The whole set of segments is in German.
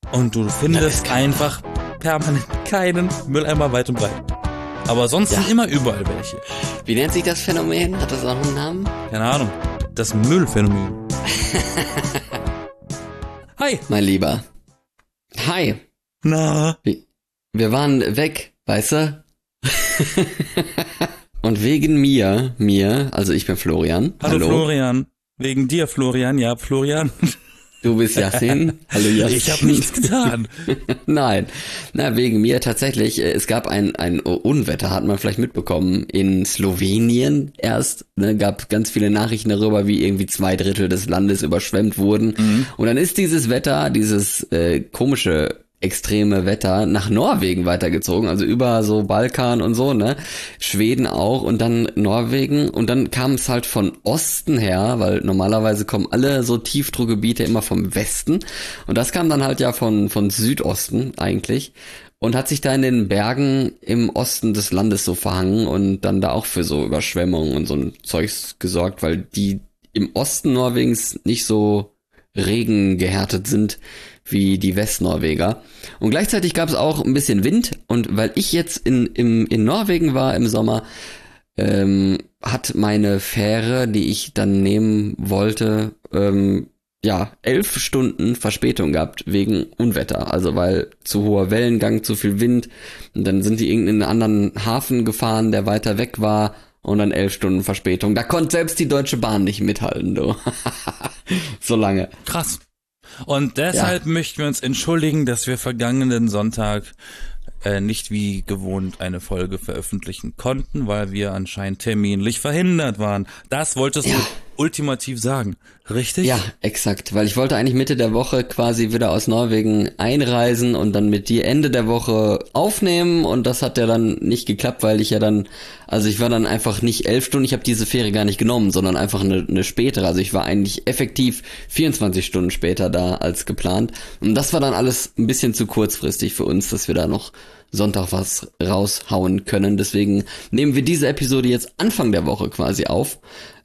und du findest einfach permanent keinen Mülleimer weit und breit. Aber sonst sind immer überall welche. Wie nennt sich das Phänomen? Hat das auch einen Namen? Keine Ahnung. Das Müllphänomen. Hi. Mein Lieber. Hi. Na? Wir waren weg, weißt du? Und wegen mir, also ich bin Florian. Hallo Florian. Wegen dir, Florian. Ja, Florian. Du bist Yassin. Hallo Yassin. Ich habe nichts getan. Nein. Na, wegen mir tatsächlich. Es gab ein Unwetter, hat man vielleicht mitbekommen, in Slowenien erst. Ne, gab ganz viele Nachrichten darüber, wie irgendwie 2/3 des Landes überschwemmt wurden. Mhm. Und dann ist dieses Wetter, dieses komische extreme Wetter nach Norwegen weitergezogen, also über so Balkan und so, ne? Schweden auch und dann Norwegen und dann kam es halt von Osten her, weil normalerweise kommen alle so Tiefdruckgebiete immer vom Westen und das kam dann halt ja von Südosten eigentlich und hat sich da in den Bergen im Osten des Landes so verhangen und dann da auch für so Überschwemmungen und so ein Zeugs gesorgt, weil die im Osten Norwegens nicht so regengehärtet sind wie die Westnorweger. Und gleichzeitig gab es auch ein bisschen Wind und weil ich jetzt in Norwegen war im Sommer, hat meine Fähre, die ich dann nehmen wollte, 11 Stunden Verspätung gehabt wegen Unwetter. Also weil zu hoher Wellengang, zu viel Wind und dann sind die in einen anderen Hafen gefahren, der weiter weg war und dann 11 Stunden Verspätung. Da konnte selbst die Deutsche Bahn nicht mithalten, du. So lange. Krass. Und deshalb möchten wir uns entschuldigen, dass wir vergangenen Sonntag nicht wie gewohnt eine Folge veröffentlichen konnten, weil wir anscheinend terminlich verhindert waren. Das wolltest du ultimativ sagen, richtig? Ja, exakt, weil ich wollte eigentlich Mitte der Woche quasi wieder aus Norwegen einreisen und dann mit dir Ende der Woche aufnehmen und das hat ja dann nicht geklappt, weil ich ja dann, also ich war dann einfach nicht 11 Stunden, ich habe diese Fähre gar nicht genommen, sondern einfach eine spätere, also ich war eigentlich effektiv 24 Stunden später da als geplant und das war dann alles ein bisschen zu kurzfristig für uns, dass wir da noch Sonntag was raushauen können. Deswegen nehmen wir diese Episode jetzt Anfang der Woche quasi auf.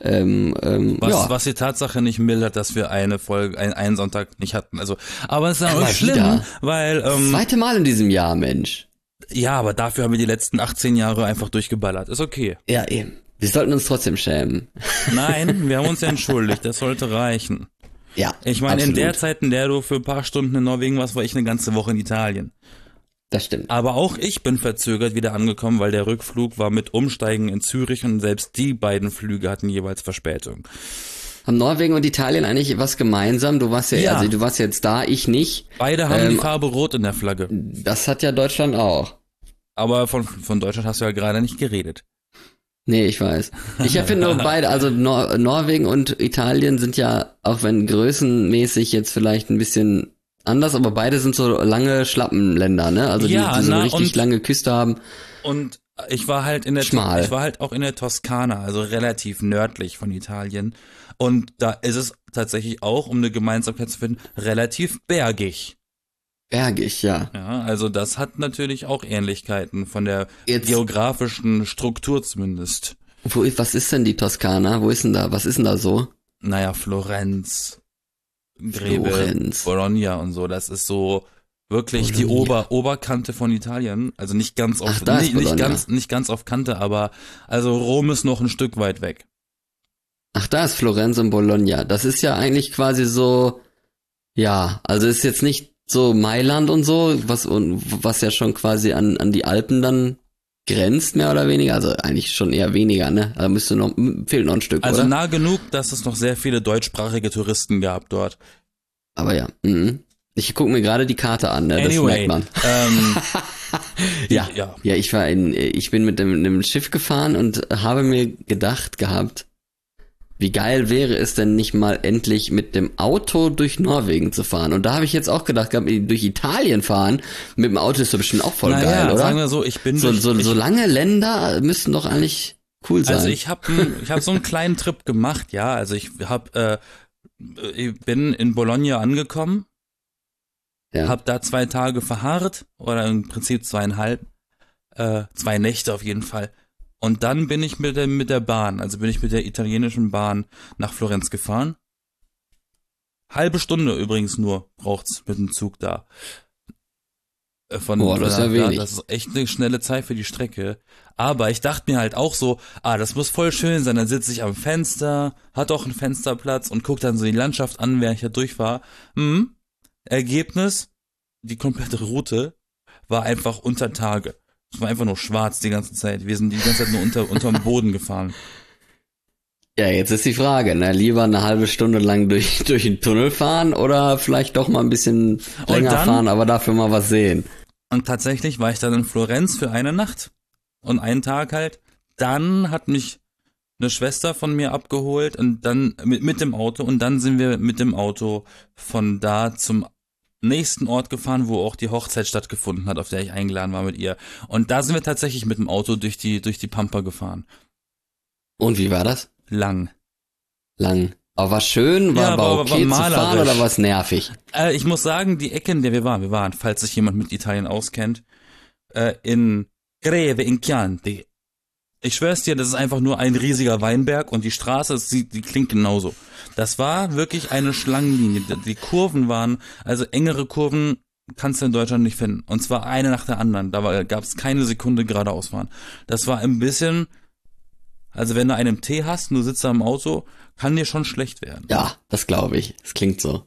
Was die Tatsache nicht mildert, dass wir eine Folge, einen Sonntag nicht hatten. Also, aber es ist ja auch nicht schlimm, wieder. weil Zweite Mal in diesem Jahr, Mensch. Ja, aber dafür haben wir die letzten 18 Jahre einfach durchgeballert. Ist okay. Ja, eben. Wir sollten uns trotzdem schämen. Nein, wir haben uns ja entschuldigt. Das sollte reichen. Ja, ich meine, absolut. in der Zeit, in der du für ein paar Stunden in Norwegen warst, war ich eine ganze Woche in Italien. Das stimmt. Aber auch ich bin verzögert wieder angekommen, weil der Rückflug war mit Umsteigen in Zürich und selbst die beiden Flüge hatten jeweils Verspätung. Haben Norwegen und Italien eigentlich was gemeinsam? Du warst ja. Also du warst jetzt da, ich nicht. Beide haben die Farbe Rot in der Flagge. Das hat ja Deutschland auch. Aber von Deutschland hast du ja gerade nicht geredet. Nee, ich weiß. Ich finde nur beide, also Norwegen und Italien sind ja, auch wenn größenmäßig jetzt vielleicht ein bisschen anders, aber beide sind so lange Schlappenländer, ne? Also die so eine richtig lange Küste haben. Und ich war halt auch in der Toskana, also relativ nördlich von Italien. Und da ist es tatsächlich auch, um eine Gemeinsamkeit zu finden, relativ bergig. Bergig, ja. Ja, also das hat natürlich auch Ähnlichkeiten von der geografischen Struktur zumindest. Was ist denn die Toskana? Was ist denn da so? Naja, Florenz, Bologna und so, das ist so wirklich die Oberkante von Italien, also nicht ganz auf nicht ganz auf Kante, aber also Rom ist noch ein Stück weit weg. Ach, da ist Florenz und Bologna. Das ist ja eigentlich quasi so, ja, also ist jetzt nicht so Mailand und so, was ja schon quasi an die Alpen dann grenzt, mehr oder weniger, also eigentlich schon eher weniger, ne? Da fehlt noch ein Stück, also oder? Nah genug, dass es noch sehr viele deutschsprachige Touristen gab dort. Aber ja, ich gucke mir gerade die Karte an, ne? Anyway, das merkt man. Ja, ich bin mit einem Schiff gefahren und habe mir gedacht gehabt, wie geil wäre es denn nicht mal endlich mit dem Auto durch Norwegen zu fahren? Und da habe ich jetzt auch gedacht, durch Italien fahren mit dem Auto ist so bestimmt auch voll geil, oder? Sagen wir so, ich bin so lange Länder müssten doch eigentlich cool sein. Also ich hab so einen kleinen Trip gemacht, ja. Also ich bin in Bologna angekommen, hab da 2 Tage verharrt oder im Prinzip 2,5, 2 Nächte auf jeden Fall. Und dann bin ich mit der Bahn, also bin ich mit der italienischen Bahn nach Florenz gefahren. Halbe Stunde übrigens nur braucht's mit dem Zug da. Boah, das ist ja wenig. Das ist echt eine schnelle Zeit für die Strecke. Aber ich dachte mir halt auch so, das muss voll schön sein. Dann sitze ich am Fenster, hat auch einen Fensterplatz und guck dann so die Landschaft an, während ich da durchfahre. Ergebnis, die komplette Route war einfach unter Tage. Es war einfach nur schwarz die ganze Zeit. Wir sind die ganze Zeit nur unterm Boden gefahren. Ja, jetzt ist die Frage, ne? Lieber eine halbe Stunde lang durch den Tunnel fahren oder vielleicht doch mal ein bisschen länger fahren, aber dafür mal was sehen. Und tatsächlich war ich dann in Florenz für eine Nacht und einen Tag halt. Dann hat mich eine Schwester von mir abgeholt und dann mit dem Auto und dann sind wir mit dem Auto von da zum nächsten Ort gefahren, wo auch die Hochzeit stattgefunden hat, auf der ich eingeladen war mit ihr. Und da sind wir tatsächlich mit dem Auto durch die Pampa gefahren. Und wie war das? Lang. Aber war schön, war okay war zu fahren oder war es nervig? Ich muss sagen, die Ecke, in der wir waren, falls sich jemand mit Italien auskennt, in Greve in Chianti. Ich schwör's dir, das ist einfach nur ein riesiger Weinberg und die Straße, die klingt genauso. Das war wirklich eine Schlangenlinie. Die Kurven waren, also engere Kurven kannst du in Deutschland nicht finden. Und zwar eine nach der anderen. Da gab es keine Sekunde geradeaus fahren. Das war ein bisschen... Also wenn du einen Tee hast und du sitzt da im Auto, kann dir schon schlecht werden. Ja, das glaube ich. Das klingt so.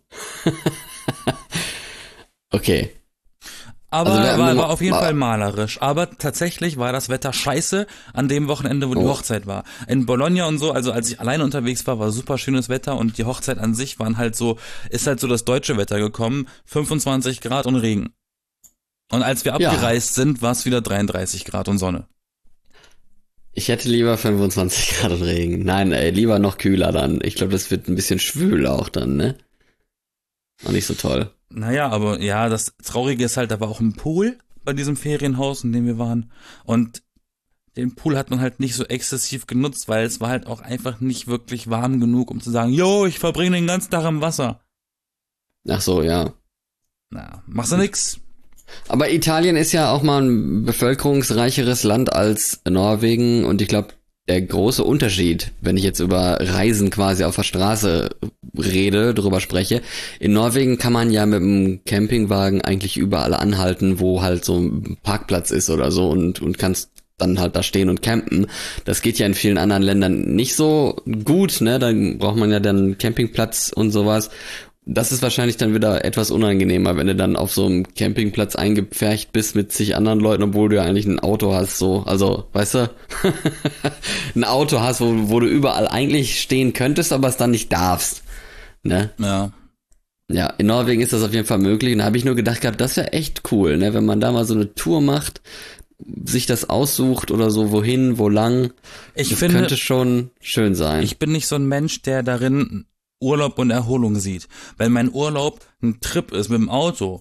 Okay. Aber also war auf jeden Fall malerisch. Aber tatsächlich war das Wetter scheiße an dem Wochenende, wo die Hochzeit war. In Bologna und so, also als ich alleine unterwegs war super schönes Wetter und die Hochzeit an sich ist halt so das deutsche Wetter gekommen. 25 Grad und Regen. Und als wir abgereist sind, war es wieder 33 Grad und Sonne. Ich hätte lieber 25 Grad und Regen. Nein, lieber noch kühler dann. Ich glaube, das wird ein bisschen schwül auch dann, ne? Auch nicht so toll. Naja, aber ja, das Traurige ist halt, da war auch ein Pool bei diesem Ferienhaus, in dem wir waren. Und den Pool hat man halt nicht so exzessiv genutzt, weil es war halt auch einfach nicht wirklich warm genug, um zu sagen, yo, ich verbringe den ganzen Tag im Wasser. Ach so, ja. Na, machst du nix. Aber Italien ist ja auch mal ein bevölkerungsreicheres Land als Norwegen und ich glaube, der große Unterschied, wenn ich jetzt über Reisen quasi auf der Straße rede, drüber spreche, in Norwegen kann man ja mit dem Campingwagen eigentlich überall anhalten, wo halt so ein Parkplatz ist oder so und kannst dann halt da stehen und campen. Das geht ja in vielen anderen Ländern nicht so gut, ne? Da braucht man ja dann einen Campingplatz und sowas. Das ist wahrscheinlich dann wieder etwas unangenehmer, wenn du dann auf so einem Campingplatz eingepfercht bist mit zig anderen Leuten, obwohl du ja eigentlich ein Auto hast, so, also, weißt du, ein Auto hast, wo du überall eigentlich stehen könntest, aber es dann nicht darfst, ne? Ja. Ja, in Norwegen ist das auf jeden Fall möglich und da habe ich nur gedacht gehabt, das ist ja echt cool, ne, wenn man da mal so eine Tour macht, sich das aussucht oder so, wohin, wo lang, könnte schon schön sein. Ich bin nicht so ein Mensch, der darin Urlaub und Erholung sieht. Wenn mein Urlaub ein Trip ist mit dem Auto,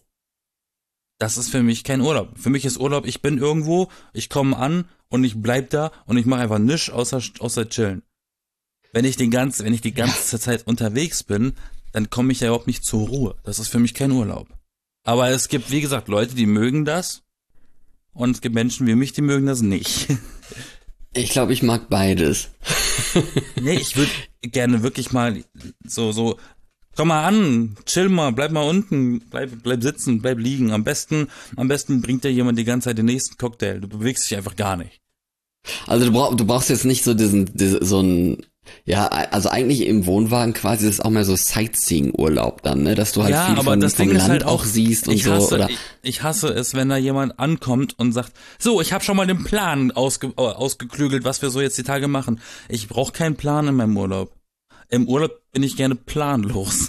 das ist für mich kein Urlaub. Für mich ist Urlaub, ich bin irgendwo, ich komme an und ich bleib da und ich mache einfach nichts außer chillen. Wenn ich die ganze Zeit unterwegs bin, dann komme ich ja überhaupt nicht zur Ruhe. Das ist für mich kein Urlaub. Aber es gibt, wie gesagt, Leute, die mögen das und es gibt Menschen wie mich, die mögen das nicht. Ich glaube, ich mag beides. Nee, ich würde gerne wirklich mal so, komm mal an, chill mal, bleib mal unten, bleib sitzen, bleib liegen. Am besten bringt dir jemand die ganze Zeit den nächsten Cocktail. Du bewegst dich einfach gar nicht. Also du brauchst jetzt nicht so so ein, ja, also eigentlich im Wohnwagen quasi, das ist auch mehr so Sightseeing-Urlaub dann, ne, dass du halt viel vom Land halt auch siehst und so. Ich hasse es, wenn da jemand ankommt und sagt, so, ich habe schon mal den Plan ausgeklügelt, was wir so jetzt die Tage machen. Ich brauche keinen Plan in meinem Urlaub. Im Urlaub bin ich gerne planlos.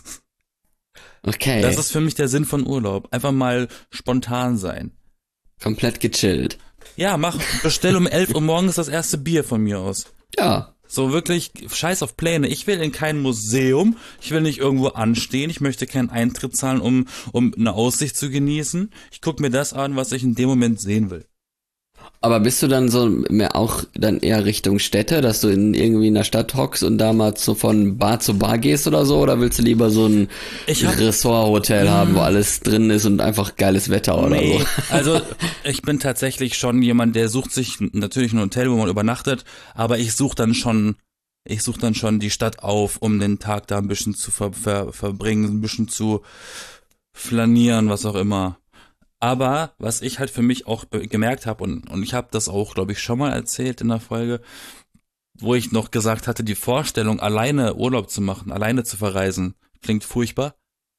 Okay. Das ist für mich der Sinn von Urlaub. Einfach mal spontan sein. Komplett gechillt. Ja, bestell um 11 Uhr morgens das erste Bier von mir aus. Ja. So wirklich, scheiß auf Pläne. Ich will in kein Museum, ich will nicht irgendwo anstehen, ich möchte keinen Eintritt zahlen, um eine Aussicht zu genießen. Ich gucke mir das an, was ich in dem Moment sehen will. Aber bist du dann so mehr auch dann eher Richtung Städte, dass du irgendwie in der Stadt hockst und da mal so von Bar zu Bar gehst oder so? Oder willst du lieber so ein Resort-Hotel haben, wo alles drin ist und einfach geiles Wetter oder so? Also ich bin tatsächlich schon jemand, der sucht sich natürlich ein Hotel, wo man übernachtet, aber ich suche dann schon Ich suche dann schon die Stadt auf, um den Tag da ein bisschen zu verbringen, ein bisschen zu flanieren, was auch immer. Aber was ich halt für mich auch gemerkt habe, und ich habe das auch, glaube ich, schon mal erzählt in der Folge, wo ich noch gesagt hatte, die Vorstellung, alleine Urlaub zu machen, alleine zu verreisen, klingt furchtbar.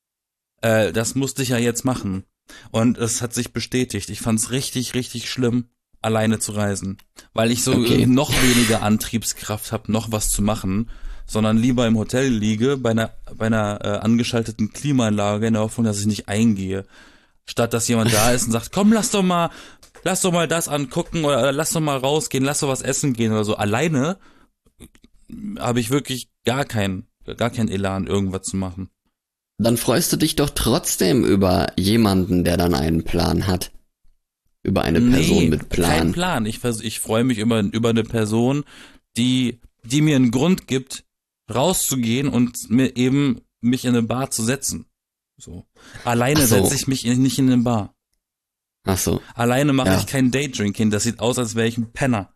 Das musste ich ja jetzt machen. Und es hat sich bestätigt. Ich fand's richtig, richtig schlimm, alleine zu reisen. Weil ich so noch weniger Antriebskraft habe, noch was zu machen, sondern lieber im Hotel liege, bei einer angeschalteten Klimaanlage, in der Hoffnung, dass ich nicht eingehe. Statt dass jemand da ist und sagt, komm, lass doch mal das angucken oder lass doch mal rausgehen, lass doch was essen gehen oder so. Alleine habe ich wirklich gar keinen Elan, irgendwas zu machen. Dann freust du dich doch trotzdem über jemanden, der dann einen Plan hat. Über eine Person mit Plan. Kein Plan. Ich freue mich über eine Person, die mir einen Grund gibt, rauszugehen und mich in eine Bar zu setzen. So. Alleine setze ich mich nicht in eine Bar. Ach so. Alleine mache ich kein Daydrinking. Das sieht aus, als wäre ich ein Penner.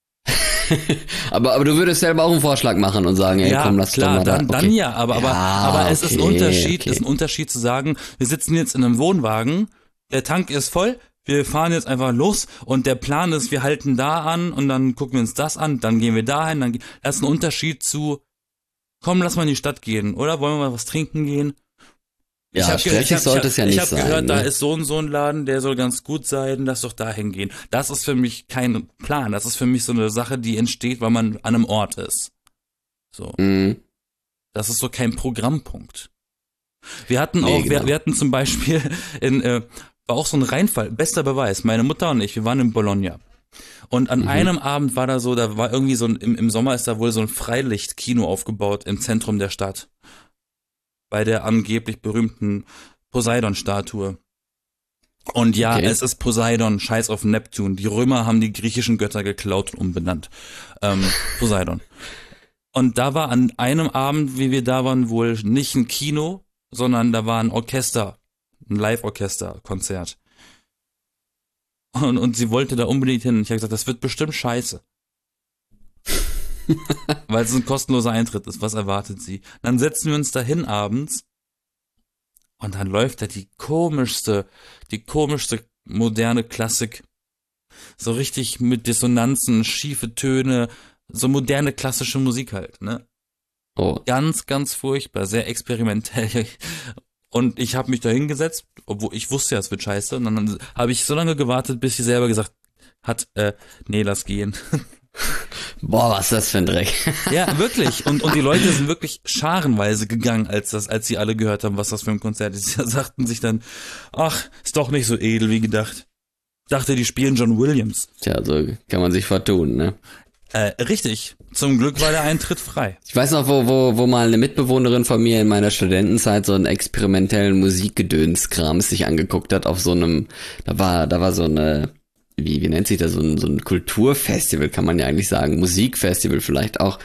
aber du würdest selber auch einen Vorschlag machen und sagen, ey, komm, lass klar, doch mal dann ja, aber es ist ein Unterschied, ist ein Unterschied zu sagen, wir sitzen jetzt in einem Wohnwagen, der Tank ist voll, wir fahren jetzt einfach los und der Plan ist, wir halten da an und dann gucken wir uns das an, dann gehen wir dahin, das ist ein Unterschied zu, komm, lass mal in die Stadt gehen, oder? Wollen wir mal was trinken gehen? Ja, stressig sollte es ja nicht sein. Ich habe gehört, da ist so ein Laden, der soll ganz gut sein, lass doch da hingehen. Das ist für mich kein Plan, das ist für mich so eine Sache, die entsteht, weil man an einem Ort ist. So. Mhm. Das ist so kein Programmpunkt. Wir hatten auch, genau. wir hatten zum Beispiel war auch so ein Reinfall, bester Beweis, meine Mutter und ich, wir waren in Bologna. Und an einem Abend war da war irgendwie so im Sommer ist da wohl so ein Freilichtkino aufgebaut im Zentrum der Stadt. Bei der angeblich berühmten Poseidon-Statue. Und ja, es ist Poseidon, scheiß auf Neptun. Die Römer haben die griechischen Götter geklaut und umbenannt. Poseidon. Und da war an einem Abend, wie wir da waren, wohl nicht ein Kino, sondern da war ein Orchester, ein Live-Orchester-Konzert. Und sie wollte da unbedingt hin. Ich habe gesagt, das wird bestimmt scheiße. Weil es ein kostenloser Eintritt ist. Was erwartet sie? Dann setzen wir uns da hin abends und dann läuft da die komischste moderne Klassik. So richtig mit Dissonanzen, schiefe Töne, so moderne klassische Musik halt, ne? Oh. Ganz, ganz furchtbar, sehr experimentell. Und ich habe mich da hingesetzt, obwohl ich wusste ja, es wird scheiße. Und dann habe ich so lange gewartet, bis sie selber gesagt hat, nee, lass gehen. Boah, was ist das für ein Dreck. Ja, wirklich. Und die Leute sind wirklich scharenweise gegangen, als sie alle gehört haben, was das für ein Konzert ist. Sie sagten sich dann, ach, ist doch nicht so edel wie gedacht. Dachte, die spielen John Williams. Tja, so kann man sich vertun, ne? Richtig. Zum Glück war der Eintritt frei. Ich weiß noch, wo mal eine Mitbewohnerin von mir in meiner Studentenzeit so einen experimentellen Musikgedönskram sich angeguckt hat auf so einem, da war so eine, wie nennt sich das, so ein Kulturfestival, kann man ja eigentlich sagen, Musikfestival vielleicht auch,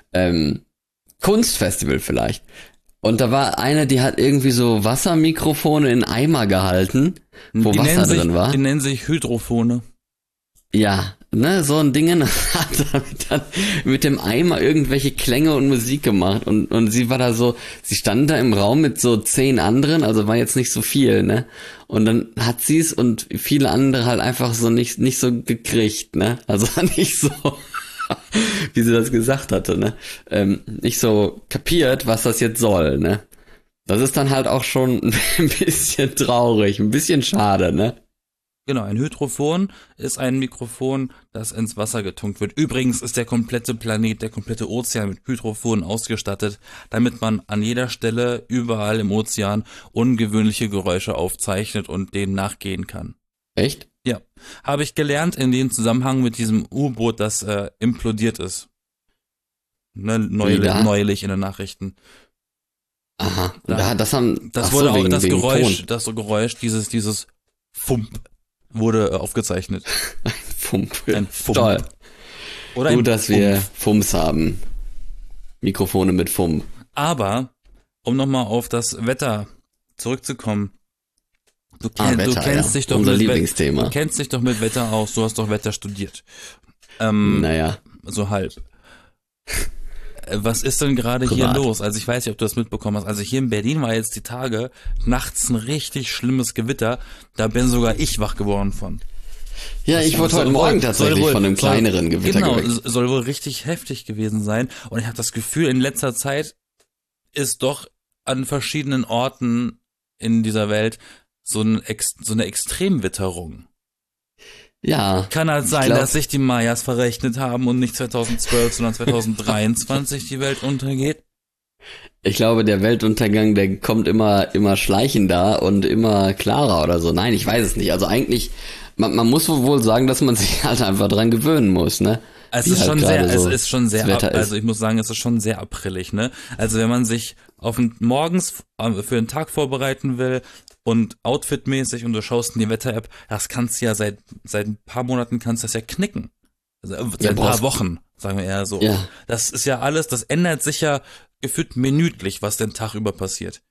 Kunstfestival vielleicht. Und da war eine, die hat irgendwie so Wassermikrofone in Eimer gehalten, wo Wasser drin war. Die nennen sich Hydrophone. Ja, ne, so ein Ding hat dann mit dem Eimer irgendwelche Klänge und Musik gemacht und sie war da so, sie stand da im Raum mit so 10 anderen, also war jetzt nicht so viel, ne, und dann hat sie es und viele andere halt einfach so nicht so gekriegt, ne, also nicht so, wie sie das gesagt hatte, ne, nicht so kapiert, was das jetzt soll, ne, das ist dann halt auch schon ein bisschen traurig, ein bisschen schade, ne. Genau, ein Hydrophon ist ein Mikrofon, das ins Wasser getunkt wird. Übrigens ist der komplette Planet, der komplette Ozean mit Hydrophonen ausgestattet, damit man an jeder Stelle, überall im Ozean, ungewöhnliche Geräusche aufzeichnet und denen nachgehen kann. Echt? Ja. Habe ich gelernt in dem Zusammenhang mit diesem U-Boot, das implodiert ist. Ne, neulich in den Nachrichten. Aha. Das wurde auch das Geräusch, dieses Fump wurde aufgezeichnet. Ein Fump. Toll. Oder gut, dass wir Fumps haben. Mikrofone mit Fump. Aber, um nochmal auf das Wetter zurückzukommen. Du kennst dich doch mit Wetter aus. Du hast doch Wetter studiert. Naja. So halb. Was ist denn gerade hier Privat. los? Also ich weiß nicht, ob du das mitbekommen hast. Also hier in Berlin war jetzt die Tage nachts ein richtig schlimmes Gewitter. Da bin sogar ich wach geworden von. Ja, ich wurde heute Morgen tatsächlich von einem kleineren Gewitter Genau, geweckt. soll wohl richtig heftig gewesen sein. Und ich habe das Gefühl, in letzter Zeit ist doch an verschiedenen Orten in dieser Welt so eine Extremwitterung. Ja. Kann halt sein, glaub- dass sich die Mayas verrechnet haben und nicht 2012, sondern 2023 die Welt untergeht. Ich glaube, der Weltuntergang, der kommt immer schleichender und immer klarer oder so. Nein, ich weiß es nicht. Also eigentlich, man muss wohl sagen, dass man sich halt einfach dran gewöhnen muss, ne? Es Wie ist, halt schon gerade sehr, so es ist schon sehr, das Wetter ist. also ich muss sagen, es ist schon sehr aprillig, ne? Also wenn man sich morgens für einen Tag vorbereiten will und outfitmäßig und du schaust in die Wetter-App, das kannst du ja seit ein paar Monaten kannst du das ja knicken. Also seit ein paar Wochen, sagen wir eher so. Ja. Das ist ja alles, das ändert sich ja gefühlt minütlich, was den Tag über passiert.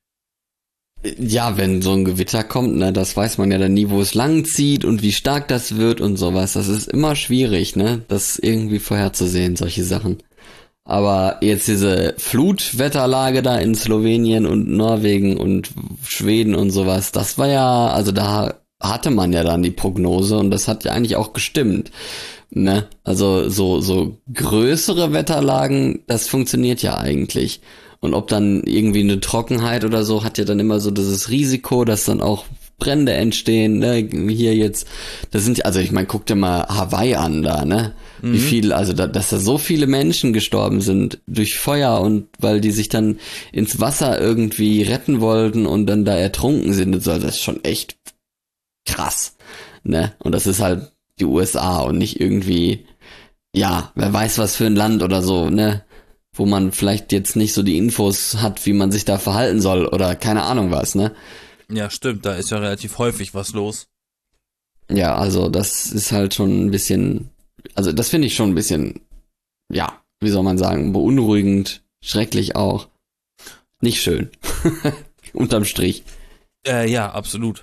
Ja, wenn so ein Gewitter kommt, ne, das weiß man ja dann nie, wo es lang zieht und wie stark das wird und sowas. Das ist immer schwierig, ne, das irgendwie vorherzusehen, solche Sachen. Aber jetzt diese Flutwetterlage da in Slowenien und Norwegen und Schweden und sowas, das war ja, also da hatte man ja dann die Prognose und das hat ja eigentlich auch gestimmt, ne? Also so größere Wetterlagen, das funktioniert ja eigentlich. Und ob dann irgendwie eine Trockenheit oder so, hat ja dann immer so dieses Risiko, dass dann auch Brände entstehen, ne? Hier jetzt, das sind, also ich meine, guck dir mal Hawaii an da, ne? Wie viel, also dass da so viele Menschen gestorben sind durch Feuer und weil die sich dann ins Wasser irgendwie retten wollten und dann da ertrunken sind und so, das ist schon echt krass, ne? Und das ist halt die USA und nicht irgendwie, ja, wer weiß was für ein Land oder so, ne? Wo man vielleicht jetzt nicht so die Infos hat, wie man sich da verhalten soll oder keine Ahnung was, ne? Ja, stimmt, da ist ja relativ häufig was los. Ja, also das ist halt schon ein bisschen, also das finde ich schon ein bisschen, ja, wie soll man sagen, beunruhigend, schrecklich auch. Nicht schön. Unterm Strich. Ja, absolut.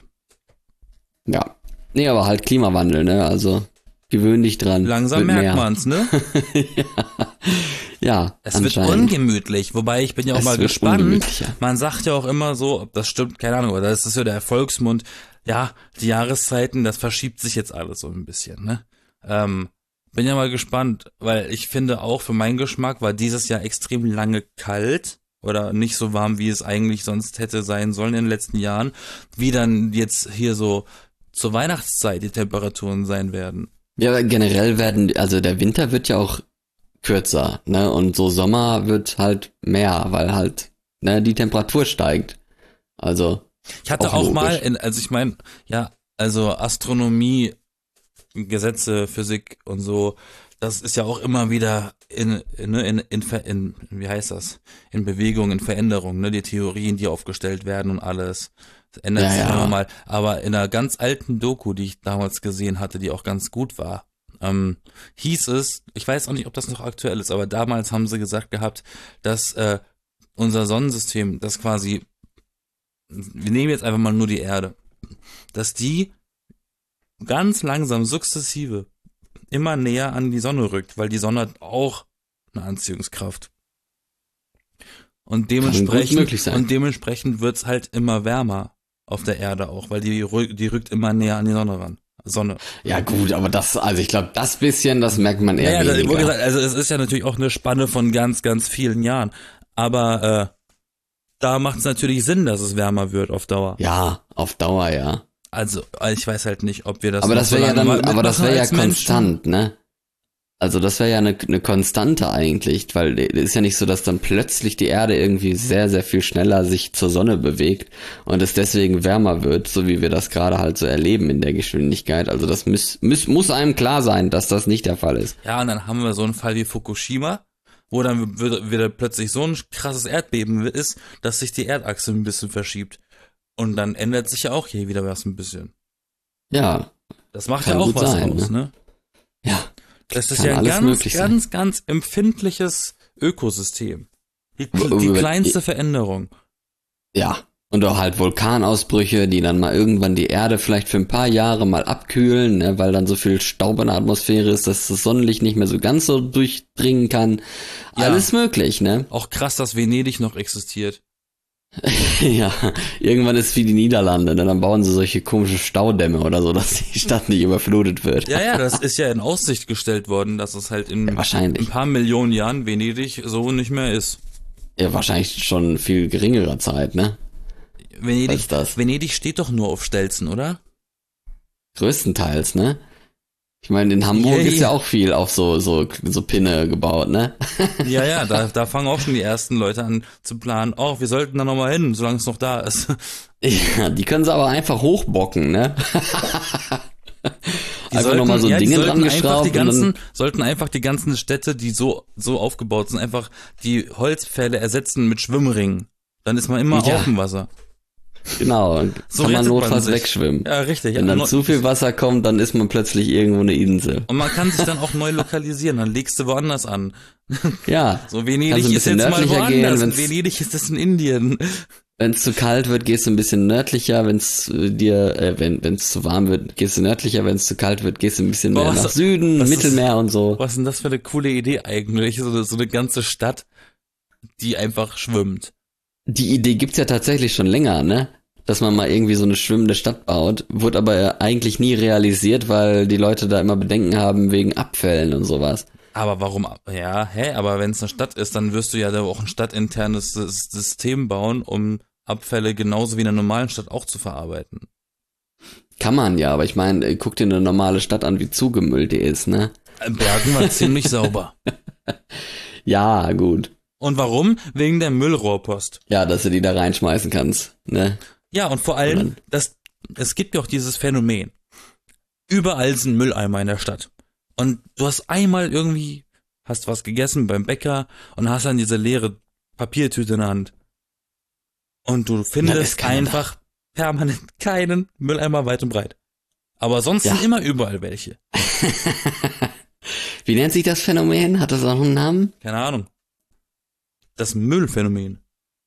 Ja. Nee, aber halt Klimawandel, ne? Also gewöhn dich dran. Langsam merkt man's, ne? Ja, es wird ungemütlich, wobei ich bin ja auch mal gespannt. Man sagt ja auch immer so, ob das stimmt, keine Ahnung, oder das ist ja der Volksmund, ja, die Jahreszeiten, das verschiebt sich jetzt alles so ein bisschen, ne? Bin ja mal gespannt, weil ich finde auch für meinen Geschmack war dieses Jahr extrem lange kalt oder nicht so warm, wie es eigentlich sonst hätte sein sollen in den letzten Jahren, wie dann jetzt hier so zur Weihnachtszeit die Temperaturen sein werden. Ja, generell also der Winter wird ja auch kürzer, ne? Und so Sommer wird halt mehr, weil halt, ne, die Temperatur steigt. Also. Ich hatte auch mal, also ich meine, ja, also Astronomie, Gesetze, Physik und so, das ist ja auch immer wieder in wie heißt das? In Bewegung, in Veränderung, ne? Die Theorien, die aufgestellt werden und alles. Das ändert sich immer mal. Aber in einer ganz alten Doku, die ich damals gesehen hatte, die auch ganz gut war, hieß es, ich weiß auch nicht, ob das noch aktuell ist, aber damals haben sie gesagt gehabt, dass unser Sonnensystem, das quasi, wir nehmen jetzt einfach mal nur die Erde, dass die ganz langsam, sukzessive immer näher an die Sonne rückt, weil die Sonne hat auch eine Anziehungskraft. Und dementsprechend wird's halt immer wärmer auf der Erde auch, weil die rückt immer näher an die Sonne ran. Sonne. Ja gut, aber also ich glaube, das merkt man eher weniger. Ja, gesagt, also es ist ja natürlich auch eine Spanne von ganz, ganz vielen Jahren. Aber da macht es natürlich Sinn, dass es wärmer wird auf Dauer. Ja, auf Dauer, ja. Also ich weiß halt nicht, ob wir das. Aber das wäre ja dann, aber das wäre ja konstant, ne? Also das wäre ja eine Konstante eigentlich, weil es ist ja nicht so, dass dann plötzlich die Erde irgendwie sehr, sehr viel schneller sich zur Sonne bewegt und es deswegen wärmer wird, so wie wir das gerade halt so erleben in der Geschwindigkeit. Also das muss einem klar sein, dass das nicht der Fall ist. Ja, und dann haben wir so einen Fall wie Fukushima, wo dann wieder plötzlich so ein krasses Erdbeben ist, dass sich die Erdachse ein bisschen verschiebt. Und dann ändert sich ja auch hier wieder was ein bisschen. Ja. Das macht ja auch was aus, ne? Ja. Das ist ja ein ganz empfindliches Ökosystem. Die kleinste Veränderung. Ja. Und auch halt Vulkanausbrüche, die dann mal irgendwann die Erde vielleicht für ein paar Jahre mal abkühlen, ne, weil dann so viel Staub in der Atmosphäre ist, dass das Sonnenlicht nicht mehr so ganz so durchdringen kann. Ja. Alles möglich, ne? Auch krass, dass Venedig noch existiert. Ja, irgendwann ist es wie die Niederlande, ne? Dann bauen sie solche komischen Staudämme oder so, dass die Stadt nicht überflutet wird. Ja, das ist ja in Aussicht gestellt worden, dass es halt in wahrscheinlich. ein paar Millionen Jahren Venedig so nicht mehr ist. Ja, wahrscheinlich schon viel geringerer Zeit, ne? Venedig steht doch nur auf Stelzen, oder? Größtenteils, ne? Ich meine, in Hamburg ist ja auch viel auf so Pinne gebaut, ne? Ja, da fangen auch schon die ersten Leute an zu planen. Oh, wir sollten da nochmal hin, solange es noch da ist. Ja, die können sie aber einfach hochbocken, ne? Die einfach nochmal so Dinge dran geschraubt. Sollten einfach die ganzen Städte, die so aufgebaut sind, einfach die Holzpfähle ersetzen mit Schwimmringen. Dann ist man immer auf dem Wasser. Genau, und so kann man notfalls wegschwimmen. Ja, richtig. Wenn dann zu viel Wasser kommt, dann ist man plötzlich irgendwo eine Insel. Und man kann sich dann auch neu lokalisieren, dann legst du woanders an. Ja. So Venedig ist jetzt mal woanders, und Venedig ist das in Indien. Wenn es zu kalt wird, gehst du ein bisschen nördlicher, wenn es zu warm wird, gehst du nördlicher, wenn es zu kalt wird, gehst du ein bisschen mehr nach Süden, Mittelmeer und so. Was ist denn das für eine coole Idee eigentlich? So eine ganze Stadt, die einfach schwimmt. Die Idee gibt's ja tatsächlich schon länger, ne? Dass man mal irgendwie so eine schwimmende Stadt baut, wurde aber eigentlich nie realisiert, weil die Leute da immer Bedenken haben wegen Abfällen und sowas. Aber warum? Ja, aber wenn es eine Stadt ist, dann wirst du ja da auch ein stadtinternes System bauen, um Abfälle genauso wie in einer normalen Stadt auch zu verarbeiten. Kann man ja, aber ich meine, guck dir eine normale Stadt an, wie zugemüllt die ist, ne? Bergen war ziemlich sauber. Ja, gut. Und warum? Wegen der Müllrohrpost. Ja, dass du die da reinschmeißen kannst, ne? Ja, und vor allem, es gibt ja auch dieses Phänomen. Überall sind Mülleimer in der Stadt. Und du hast einmal hast was gegessen beim Bäcker und hast dann diese leere Papiertüte in der Hand. Und du findest einfach permanent keinen Mülleimer weit und breit. Aber sonst sind immer überall welche. Wie nennt sich das Phänomen? Hat das auch einen Namen? Keine Ahnung. Das Müllphänomen.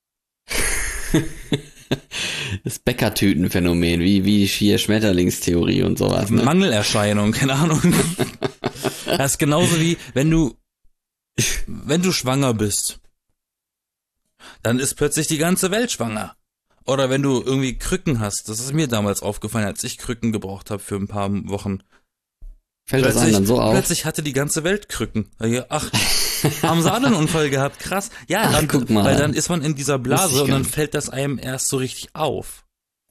Das Bäckertütenphänomen, wie hier Schmetterlingstheorie und sowas. Ne? Mangelerscheinung, keine Ahnung. Das ist genauso wie, wenn du schwanger bist, dann ist plötzlich die ganze Welt schwanger. Oder wenn du irgendwie Krücken hast, das ist mir damals aufgefallen, als ich Krücken gebraucht habe für ein paar Wochen. Fällt das einem dann so auf? Plötzlich hatte die ganze Welt Krücken. Ach, haben sie alle einen Unfall gehabt? Krass. Ja, dann, guck mal. Weil dann ist man in dieser Blase und dann fällt das einem erst so richtig auf.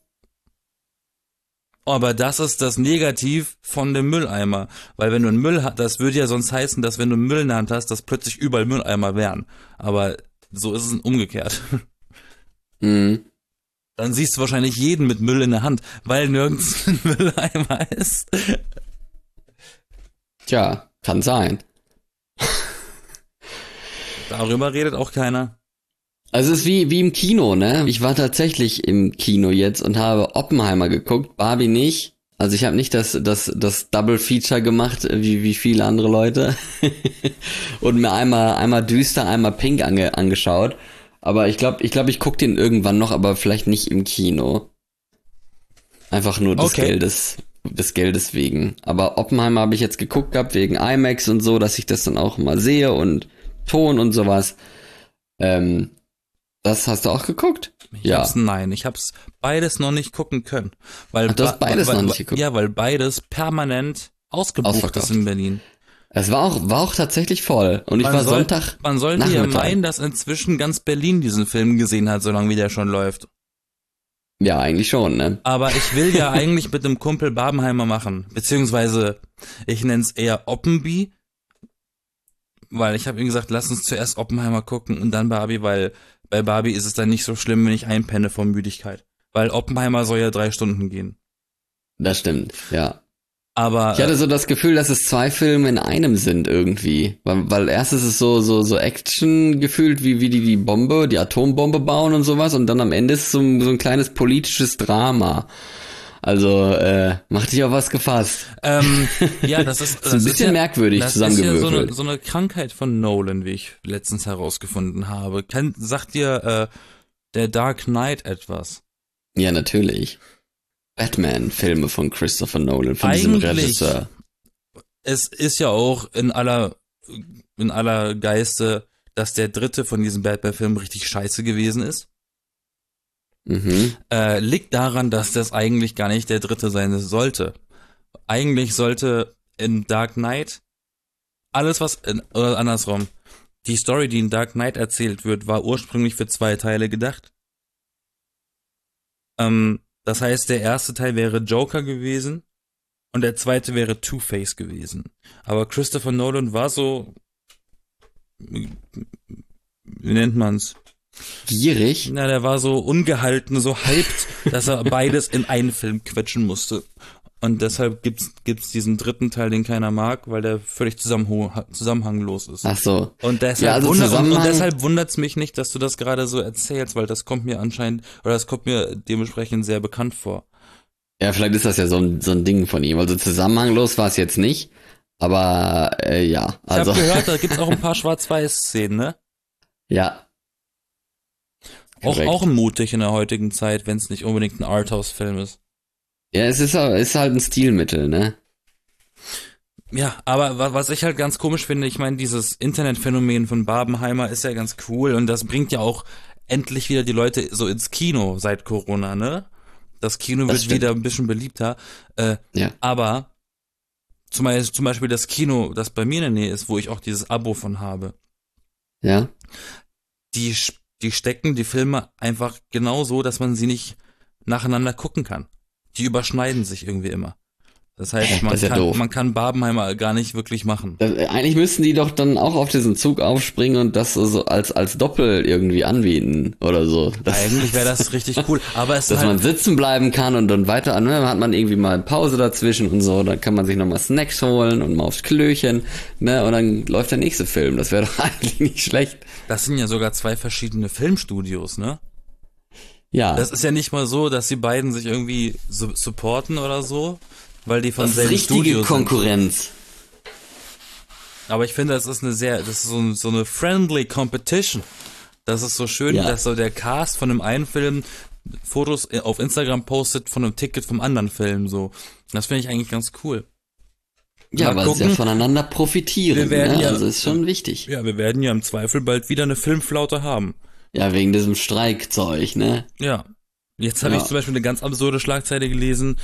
Aber das ist das Negativ von dem Mülleimer. Weil wenn du einen Müll hast, das würde ja sonst heißen, dass wenn du Müll in der Hand hast, dass plötzlich überall Mülleimer wären. Aber so ist es umgekehrt. Mhm. Dann siehst du wahrscheinlich jeden mit Müll in der Hand, weil nirgends ein Mülleimer ist. Tja, kann sein. Darüber redet auch keiner. Also es ist wie im Kino, ne? Ich war tatsächlich im Kino jetzt und habe Oppenheimer geguckt, Barbie nicht. Also ich habe nicht das Double Feature gemacht, wie viele andere Leute. Und mir einmal düster, einmal pink angeschaut. Aber ich glaube, ich gucke den irgendwann noch, aber vielleicht nicht im Kino. Einfach nur des Geldes wegen. Aber Oppenheimer habe ich jetzt geguckt gehabt wegen IMAX und so, dass ich das dann auch mal sehe und Ton und sowas. Das hast du auch geguckt? Nein, ich hab's beides noch nicht gucken können. Weil du hast beides noch nicht geguckt? Ja, weil beides permanent ausgebucht ist in Berlin. Es war auch tatsächlich voll. Und ich war Sonntag. Man sollte ja meinen, dass inzwischen ganz Berlin diesen Film gesehen hat, solange wie der schon läuft. Ja, eigentlich schon, ne? Aber ich will ja eigentlich mit dem Kumpel Barbenheimer machen. Beziehungsweise, ich nenn's eher Oppenbi. Weil ich habe ihm gesagt, lass uns zuerst Oppenheimer gucken und dann Barbie, weil bei Barbie ist es dann nicht so schlimm, wenn ich einpenne vor Müdigkeit. Weil Oppenheimer soll ja 3 Stunden gehen. Das stimmt, ja. Aber ich hatte so das Gefühl, dass es 2 Filme in einem sind irgendwie. Weil erst ist es so Action gefühlt, wie die Atombombe bauen und sowas. Und dann am Ende ist es so ein kleines politisches Drama. Also, mach dich auf was gefasst. Ja, das ist ein bisschen merkwürdig zusammengewürfelt. Das ist ja so eine Krankheit von Nolan, wie ich letztens herausgefunden habe. Sagt dir der Dark Knight etwas? Ja, natürlich. Batman-Filme von Christopher Nolan, von diesem Regisseur. Es ist ja auch in aller Geiste, dass der dritte von diesen Batman-Filmen richtig scheiße gewesen ist. Liegt daran, dass das eigentlich gar nicht der dritte sein sollte. Eigentlich sollte in Dark Knight oder andersrum. Die Story, die in Dark Knight erzählt wird, war ursprünglich für 2 Teile gedacht. Das heißt, der erste Teil wäre Joker gewesen und der zweite wäre Two-Face gewesen. Aber Christopher Nolan war so, wie nennt man's? Gierig? Na, der war so ungehalten, so hyped, dass er beides in einen Film quetschen musste. Und deshalb gibt's diesen dritten Teil, den keiner mag, weil der völlig zusammenhanglos ist. Ach so. Und deshalb, deshalb wundert's mich nicht, dass du das gerade so erzählst, weil das kommt mir dementsprechend sehr bekannt vor. Ja, vielleicht ist das ja so ein Ding von ihm. Also zusammenhanglos war es jetzt nicht, aber ja. Also. Ich habe gehört, da gibt's auch ein paar Schwarz-Weiß-Szenen, ne? Ja. Auch mutig in der heutigen Zeit, wenn es nicht unbedingt ein Arthouse-Film ist. Ja, es ist halt ein Stilmittel, ne? Ja, aber was ich halt ganz komisch finde, ich meine, dieses Internetphänomen von Barbenheimer ist ja ganz cool und das bringt ja auch endlich wieder die Leute so ins Kino seit Corona, ne? Das Kino wird wieder ein bisschen beliebter. Ja. Aber zum Beispiel das Kino, das bei mir in der Nähe ist, wo ich auch dieses Abo von habe. Ja. Die stecken die Filme einfach genau so, dass man sie nicht nacheinander gucken kann. Die überschneiden sich irgendwie immer. Das heißt, man kann Barbenheimer gar nicht wirklich machen. Eigentlich müssten die doch dann auch auf diesen Zug aufspringen und das so als Doppel irgendwie anbieten oder so. Eigentlich wäre das richtig cool. Aber es dass man sitzen bleiben kann und dann weiter, dann hat man irgendwie mal Pause dazwischen und so, dann kann man sich nochmal Snacks holen und mal aufs Klöchen, ne, und dann läuft der nächste Film. Das wäre doch eigentlich nicht schlecht. Das sind ja sogar 2 verschiedene Filmstudios, ne? Ja. Das ist ja nicht mal so, dass die beiden sich irgendwie supporten oder so, weil die von selben Studio sind. Richtige Konkurrenz. Aber ich finde, das ist so eine friendly Competition. Das ist so schön, dass so der Cast von dem einen Film Fotos auf Instagram postet von einem Ticket vom anderen Film, so. Das finde ich eigentlich ganz cool. Ja, weil sie ja voneinander profitieren, ne? Also ist schon wichtig. Ja, wir werden ja im Zweifel bald wieder eine Filmflaute haben. Ja, wegen diesem Streikzeug, ne? Ja. Jetzt habe ich zum Beispiel eine ganz absurde Schlagzeile gelesen.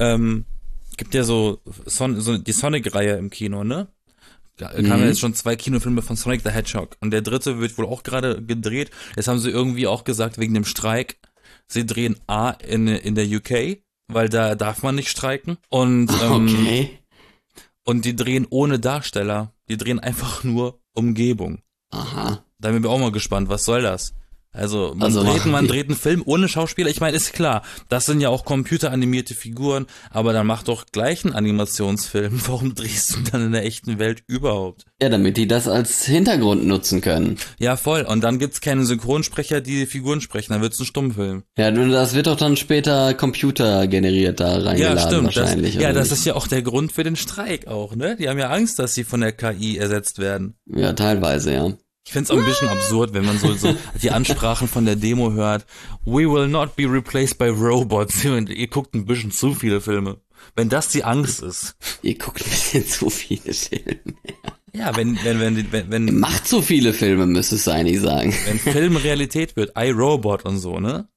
Gibt ja so die Sonic-Reihe im Kino, ne? Da kamen jetzt schon 2 Kinofilme von Sonic the Hedgehog. Und der dritte wird wohl auch gerade gedreht. Jetzt haben sie irgendwie auch gesagt, wegen dem Streik, sie drehen in der UK, weil da darf man nicht streiken. Und, okay. Und die drehen ohne Darsteller. Die drehen einfach nur Umgebung. Aha. Da bin ich auch mal gespannt, was soll das? Also man dreht einen Film ohne Schauspieler. Ich meine, ist klar, das sind ja auch computeranimierte Figuren, aber dann mach doch gleich einen Animationsfilm. Warum drehst du dann in der echten Welt überhaupt? Ja, damit die das als Hintergrund nutzen können. Ja, voll. Und dann gibt's keine Synchronsprecher, die Figuren sprechen. Dann wird's ein Stummfilm. Ja, das wird doch dann später computergeneriert da reingeladen. Ja, stimmt. Wahrscheinlich. Das ist ja auch der Grund für den Streik auch, ne? Die haben ja Angst, dass sie von der KI ersetzt werden. Ja, teilweise, ja. Ich find's auch ein bisschen absurd, wenn man so die Ansprachen von der Demo hört. We will not be replaced by robots. Und ihr guckt ein bisschen zu viele Filme. Wenn das die Angst ist. Ihr guckt ein bisschen zu viele Filme. Ja, wenn macht so viele Filme, müsste es eigentlich sagen. Wenn Film Realität wird, iRobot und so, ne?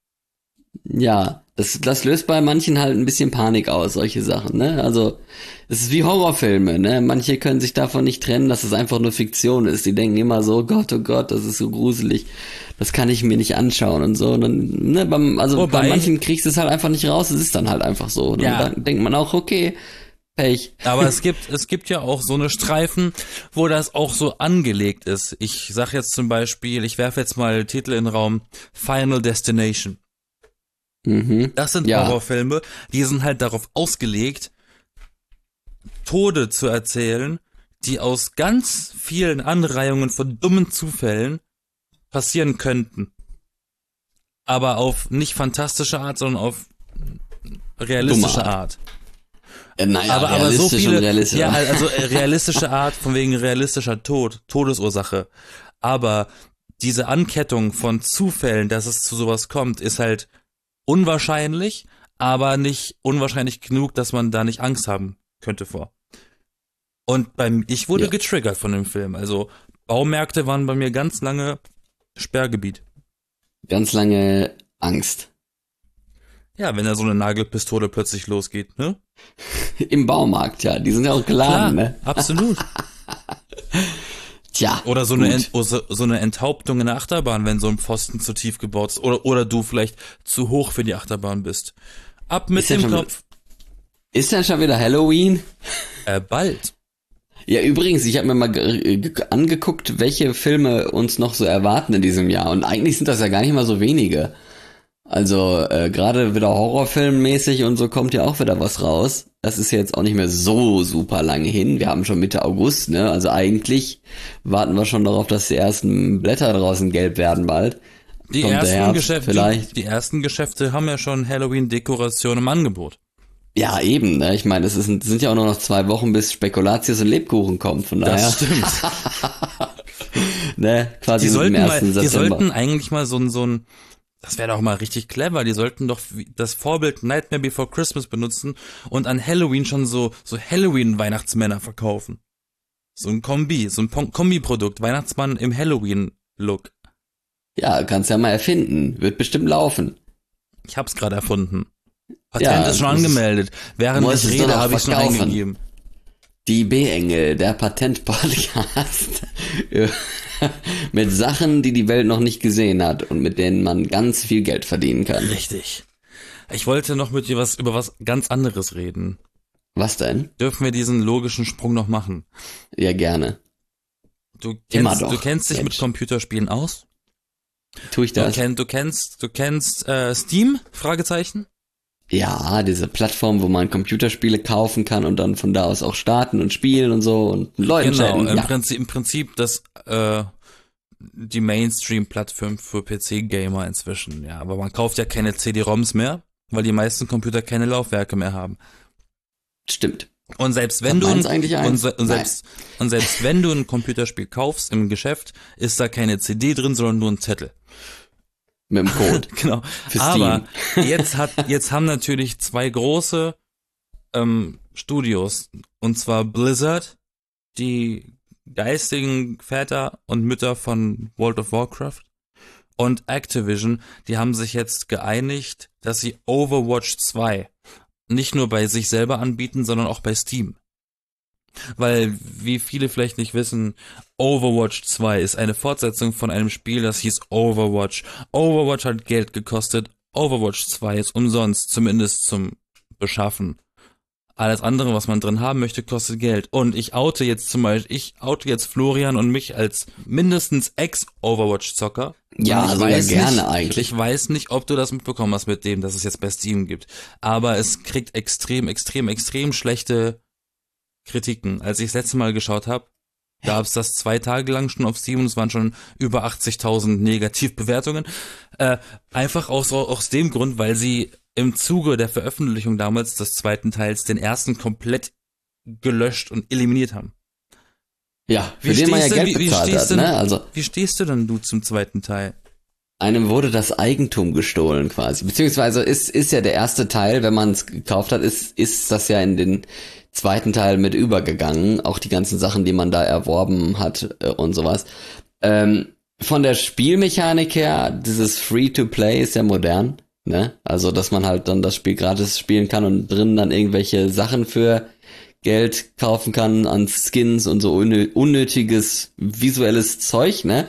Ja, das löst bei manchen halt ein bisschen Panik aus, solche Sachen, ne? Also, es ist wie Horrorfilme, ne? Manche können sich davon nicht trennen, dass es einfach nur Fiktion ist. Die denken immer so, oh Gott, das ist so gruselig. Das kann ich mir nicht anschauen und so. Und dann, ne, bei manchen kriegst du es halt einfach nicht raus. Es ist dann halt einfach so. Und dann denkt man auch, okay, Pech. Aber es gibt ja auch so eine Streifen, wo das auch so angelegt ist. Ich sag jetzt zum Beispiel, ich werfe jetzt mal Titel in den Raum, Final Destination. Das sind Horrorfilme, die sind halt darauf ausgelegt, Tode zu erzählen, die aus ganz vielen Anreihungen von dummen Zufällen passieren könnten. Aber auf nicht fantastische Art, sondern auf realistische Art. Aber so viele, realistische Art, von wegen realistischer Todesursache. Aber diese Ankettung von Zufällen, dass es zu sowas kommt, ist halt unwahrscheinlich, aber nicht unwahrscheinlich genug, dass man da nicht Angst haben könnte vor. Und ich wurde getriggert von dem Film. Also Baumärkte waren bei mir ganz lange Sperrgebiet. Ganz lange Angst. Ja, wenn da so eine Nagelpistole plötzlich losgeht, ne? Im Baumarkt, ja. Die sind ja auch geladen, Klar, ne? absolut. Tja. Oder so eine Enthauptung in der Achterbahn, wenn so ein Pfosten zu tief gebaut ist. Oder du vielleicht zu hoch für die Achterbahn bist. Ab mit dem Kopf. Ist denn schon wieder Halloween? Bald. Ja, übrigens, ich habe mir mal angeguckt, welche Filme uns noch so erwarten in diesem Jahr. Und eigentlich sind das ja gar nicht mal so wenige. Also gerade wieder Horrorfilmmäßig und so kommt ja auch wieder was raus. Das ist jetzt auch nicht mehr so super lange hin. Wir haben schon Mitte August, ne? Also eigentlich warten wir schon darauf, dass die ersten Blätter draußen gelb werden bald. Die ersten Geschäfte haben ja schon Halloween-Dekoration im Angebot. Ja, eben, ne? Ich meine, sind ja auch nur noch 2 Wochen, bis Spekulatius und Lebkuchen kommen, von daher. Das stimmt. Ne? Quasi im 1. September. Die sollten eigentlich mal so ein das wäre doch mal richtig clever. Die sollten doch das Vorbild Nightmare Before Christmas benutzen und an Halloween schon so Halloween-Weihnachtsmänner verkaufen. So ein Kombi-Produkt. Weihnachtsmann im Halloween-Look. Ja, kannst ja mal erfinden. Wird bestimmt laufen. Ich hab's gerade erfunden. Patent ist schon angemeldet. Während ich rede, habe ich schon eingegeben. Die B-Engel, der Patent-Podcast. Mit Sachen, die die Welt noch nicht gesehen hat und mit denen man ganz viel Geld verdienen kann. Richtig. Ich wollte noch mit dir über was ganz anderes reden. Was denn? Dürfen wir diesen logischen Sprung noch machen? Ja, gerne. Du kennst dich mit Computerspielen aus? Tu ich das? Du kennst Steam? Fragezeichen? Ja, diese Plattform, wo man Computerspiele kaufen kann und dann von da aus auch starten und spielen und so und Leuten chatten. Im Prinzip die Mainstream-Plattform für PC-Gamer inzwischen, ja. Aber man kauft ja keine CD-ROMs mehr, weil die meisten Computer keine Laufwerke mehr haben. Stimmt. Und selbst wenn du ein Computerspiel kaufst im Geschäft, ist da keine CD drin, sondern nur ein Zettel. Mit dem Code. Genau. Aber jetzt haben natürlich 2 große Studios, und zwar Blizzard, die geistigen Väter und Mütter von World of Warcraft, und Activision, die haben sich jetzt geeinigt, dass sie Overwatch 2 nicht nur bei sich selber anbieten, sondern auch bei Steam. Weil, wie viele vielleicht nicht wissen, Overwatch 2 ist eine Fortsetzung von einem Spiel, das hieß Overwatch. Overwatch hat Geld gekostet, Overwatch 2 ist umsonst, zumindest zum Beschaffen. Alles andere, was man drin haben möchte, kostet Geld. Und ich oute jetzt Florian und mich als mindestens Ex-Overwatch-Zocker. Ja, sogar gerne eigentlich. Ich weiß nicht, ob du das mitbekommen hast mit dem, dass es jetzt bei Steam gibt. Aber es kriegt extrem schlechte Kritiken. Als ich das letzte Mal geschaut habe, gab es das 2 Tage lang schon auf Steam und es waren schon über 80.000 Negativbewertungen. Einfach aus dem Grund, weil sie im Zuge der Veröffentlichung damals des 2. Teils den ersten komplett gelöscht und eliminiert haben. Ja, für den man ja Geld bezahlt hat, ne? Also, wie stehst du denn zum 2. Teil? Einem wurde das Eigentum gestohlen quasi. Beziehungsweise ist ja der erste Teil, wenn man es gekauft hat, ist das ja in den 2. Teil mit übergegangen. Auch die ganzen Sachen, die man da erworben hat und sowas. Von der Spielmechanik her, dieses Free-to-Play ist ja modern, ne? Also, dass man halt dann das Spiel gratis spielen kann und drinnen dann irgendwelche Sachen für Geld kaufen kann an Skins und so unnötiges visuelles Zeug, ne?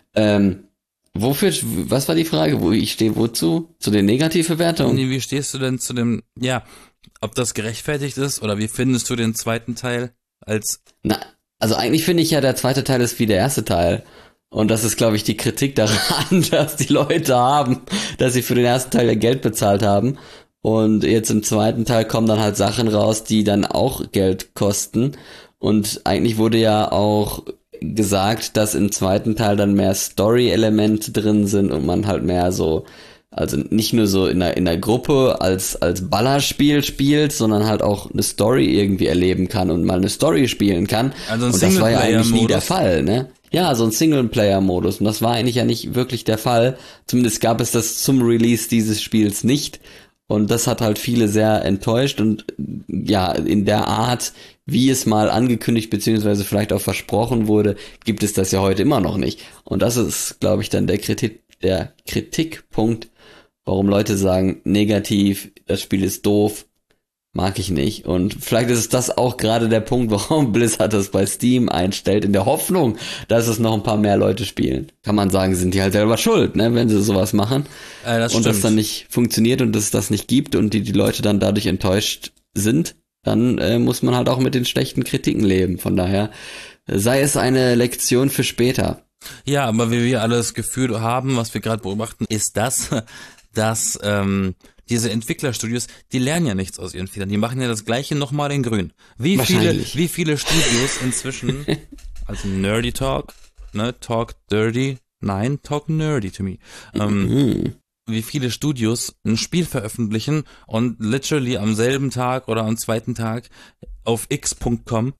Was war die Frage? Wo ich stehe, wozu? Zu den Negativbewertungen? Nee, wie stehst du denn zu dem, ob das gerechtfertigt ist oder wie findest du den 2. Teil als... Na, also eigentlich finde ich ja, der 2. Teil ist wie der 1. Teil. Und das ist, glaube ich, die Kritik daran, dass die Leute haben, dass sie für den 1. Teil ja Geld bezahlt haben. Und jetzt im 2. Teil kommen dann halt Sachen raus, die dann auch Geld kosten. Und eigentlich wurde ja auch gesagt, dass im 2. Teil dann mehr Story-Elemente drin sind und man halt mehr so, also nicht nur so in der Gruppe als Ballerspiel spielt, sondern halt auch eine Story irgendwie erleben kann und mal eine Story spielen kann. Also ein und das war ja eigentlich nie der Fall, ne? Ja, so ein Singleplayer-Modus. Und das war eigentlich ja nicht wirklich der Fall. Zumindest gab es das zum Release dieses Spiels nicht. Und das hat halt viele sehr enttäuscht. Und ja, in der Art, wie es mal angekündigt beziehungsweise vielleicht auch versprochen wurde, gibt es das ja heute immer noch nicht. Und das ist, glaube ich, dann der Kritikpunkt, warum Leute sagen, negativ, das Spiel ist doof. Mag ich nicht. Und vielleicht ist das auch gerade der Punkt, warum Blizzard das bei Steam einstellt, in der Hoffnung, dass es noch ein paar mehr Leute spielen. Kann man sagen, sind die halt selber schuld, ne, wenn sie sowas machen. Das und stimmt. das dann nicht funktioniert und es das nicht gibt und die Leute dann dadurch enttäuscht sind, dann muss man halt auch mit den schlechten Kritiken leben. Von daher sei es eine Lektion für später. Ja, aber wie wir alle das Gefühl haben, was wir gerade beobachten, ist das, dass diese Entwicklerstudios, die lernen ja nichts aus ihren Fehlern. Die machen ja das Gleiche nochmal in grün. Wie viele Studios inzwischen, also Nerdy Talk, ne, Talk Dirty, nein, Talk Nerdy to me. Wie viele Studios ein Spiel veröffentlichen und literally am selben Tag oder am zweiten Tag auf x.com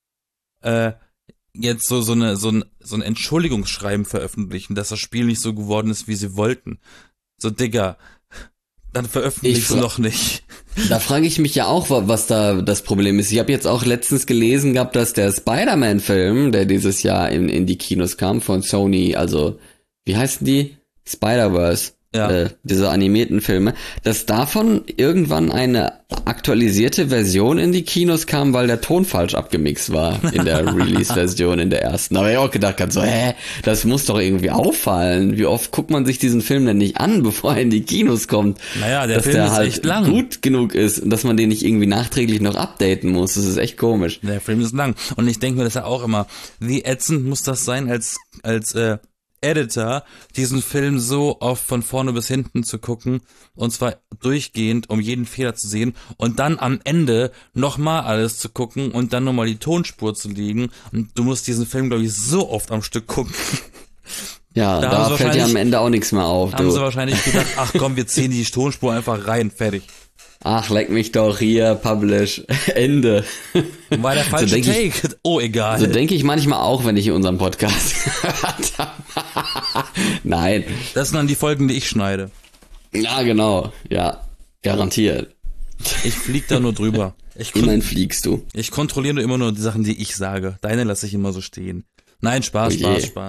jetzt so ein Entschuldigungsschreiben veröffentlichen, dass das Spiel nicht so geworden ist, wie sie wollten. So, Digga, dann veröffentlich's noch nicht. Da frage ich mich ja auch, was da das Problem ist. Ich habe jetzt auch letztens gelesen gehabt, dass der Spider-Man-Film, der dieses Jahr in die Kinos kam, von Sony, also, wie heißen die? Spider-Verse. Ja. Diese animierten Filme, dass davon irgendwann eine aktualisierte Version in die Kinos kam, weil der Ton falsch abgemixt war in der Release-Version in der ersten. Aber ich auch gedacht habe, so, das muss doch irgendwie auffallen. Wie oft guckt man sich diesen Film denn nicht an, bevor er in die Kinos kommt? Naja, der dass Film der ist halt echt lang. Gut genug ist und dass man den nicht irgendwie nachträglich noch updaten muss. Das ist echt komisch. Der Film ist lang. Und ich denke mir das ja auch immer, wie ätzend muss das sein, als Editor, diesen Film so oft von vorne bis hinten zu gucken, und zwar durchgehend, um jeden Fehler zu sehen, und dann am Ende nochmal alles zu gucken und dann nochmal die Tonspur zu legen. Und du musst diesen Film, glaube ich, so oft am Stück gucken. Ja, da fällt dir am Ende auch nichts mehr auf. Haben sie wahrscheinlich gedacht, ach komm, wir ziehen die Tonspur einfach rein, fertig. Ach, leck mich doch, hier, Publish, Ende. War der falsche Take? Oh, egal. So denke ich manchmal auch, wenn ich unseren Podcast gehört habe. Nein. Das sind dann die Folgen, die ich schneide. Ja, genau. Ja, garantiert. Ich flieg da nur drüber. Immerhin fliegst du. Ich kontrolliere immer nur die Sachen, die ich sage. Deine lasse ich immer so stehen. Nein, Spaß.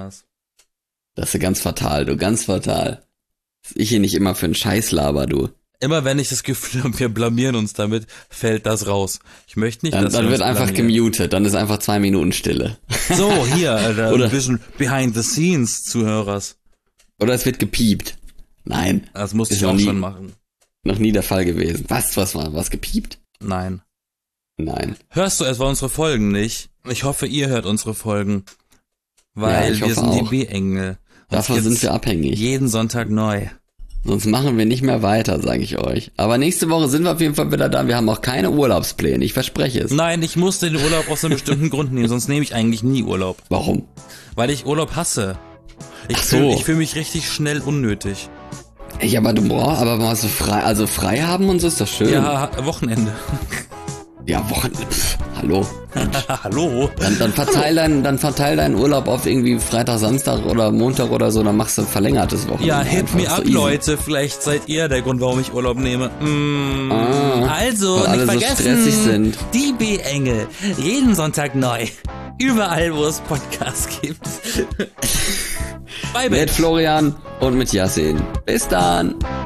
Das ist ganz fatal, du, ganz fatal. Dass ich hier nicht immer für einen Scheiß laber, du. Immer wenn ich das Gefühl habe, wir blamieren uns damit, fällt das raus. Ich möchte nicht, dass dann wird einfach gemutet, dann ist einfach 2 Minuten Stille. So, hier, Alter, ein bisschen behind the scenes, Zuhörers. Oder es wird gepiept. Nein. Das musste ich auch schon machen. Noch nie der Fall gewesen. Was gepiept? Nein. Hörst du etwa unsere Folgen nicht? Ich hoffe, ihr hört unsere Folgen. Weil wir sind die B-Engel. Davon sind wir abhängig. Jeden Sonntag neu. Sonst machen wir nicht mehr weiter, sage ich euch. Aber nächste Woche sind wir auf jeden Fall wieder da. Wir haben auch keine Urlaubspläne, ich verspreche es. Nein, ich musste den Urlaub aus einem bestimmten Grund nehmen, sonst nehme ich eigentlich nie Urlaub. Warum? Weil ich Urlaub hasse. Ich fühl mich richtig schnell unnötig. Aber du brauchst aber mal so frei haben und so ist doch schön. Ja, Wochenende. Ja, Wochenende. Hallo. Hallo. Dann verteil deinen Urlaub auf irgendwie Freitag, Samstag oder Montag oder so, dann machst du ein verlängertes Wochenende. Ja, hit me up, Leute. Vielleicht seid ihr der Grund, warum ich Urlaub nehme. Also, nicht vergessen, so stressig sind. Die B-Engel. Jeden Sonntag neu. Überall, wo es Podcasts gibt. Bye, mit Florian und mit Yasin. Bis dann.